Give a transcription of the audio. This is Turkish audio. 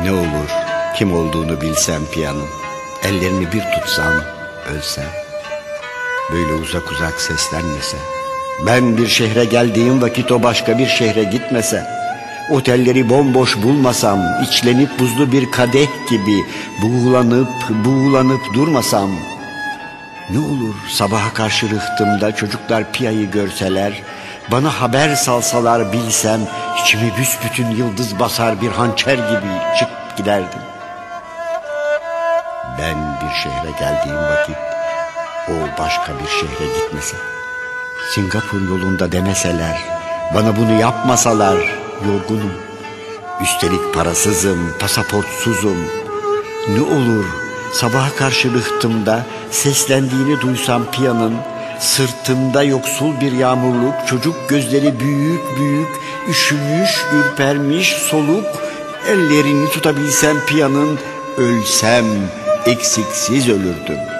Ne olur kim olduğunu bilsem piyanın, ellerini bir tutsam ölsem, böyle uzak uzak seslenmese, ben bir şehre geldiğim vakit o başka bir şehre gitmese, otelleri bomboş bulmasam, içlenip buzlu bir kadeh gibi buğulanıp durmasam, ne olur sabaha karşı rıhtımda çocuklar piyayı görseler, bana haber salsalar bilsem, içimi büsbütün yıldız basar bir hançer gibi çıkıp giderdim. Ben bir şehre geldiğim vakit o başka bir şehre gitmese, Singapur yolunda demeseler, bana bunu yapmasalar, yorgunum, üstelik parasızım, pasaportsuzum. Ne olur sabaha karşı rıhtımda seslendiğini duysam piyanın, sırtımda yoksul bir yağmurluk, çocuk gözleri büyük büyük, üşümüş, ürpermiş, soluk, ellerini tutabilsem piyanın, ölsem eksiksiz ölürdüm.